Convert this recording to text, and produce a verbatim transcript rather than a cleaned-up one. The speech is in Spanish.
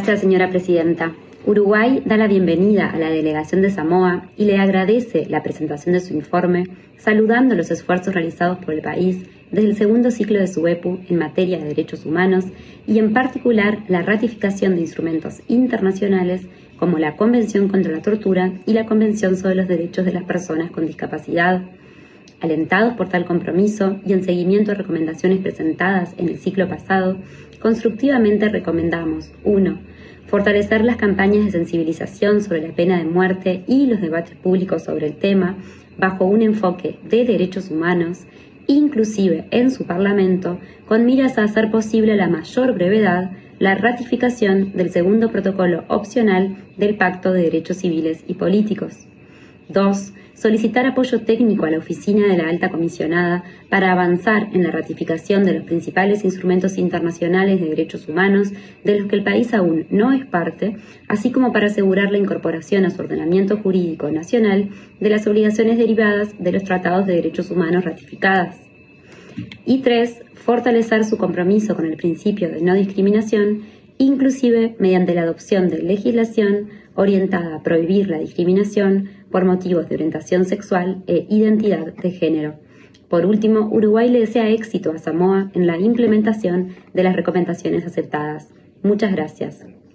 Gracias, señora presidenta. Uruguay da la bienvenida a la delegación de Samoa y le agradece la presentación de su informe, saludando los esfuerzos realizados por el país desde el segundo ciclo de su E P U en materia de derechos humanos y en particular la ratificación de instrumentos internacionales como la Convención contra la Tortura y la Convención sobre los Derechos de las Personas con Discapacidad. Alentados por tal compromiso y en seguimiento a recomendaciones presentadas en el ciclo pasado, constructivamente recomendamos uno Fortalecer las campañas de sensibilización sobre la pena de muerte y los debates públicos sobre el tema bajo un enfoque de derechos humanos, inclusive en su Parlamento, con miras a hacer posible a la mayor brevedad la ratificación del segundo protocolo opcional del Pacto de Derechos Civiles y Políticos. dos Solicitar apoyo técnico a la Oficina de la Alta Comisionada para avanzar en la ratificación de los principales instrumentos internacionales de derechos humanos de los que el país aún no es parte, así como para asegurar la incorporación a su ordenamiento jurídico nacional de las obligaciones derivadas de los tratados de derechos humanos ratificadas. Y tres Fortalecer su compromiso con el principio de no discriminación, inclusive mediante la adopción de legislación orientada a prohibir la discriminación por motivos de orientación sexual e identidad de género. Por último, Uruguay le desea éxito a Samoa en la implementación de las recomendaciones aceptadas. Muchas gracias.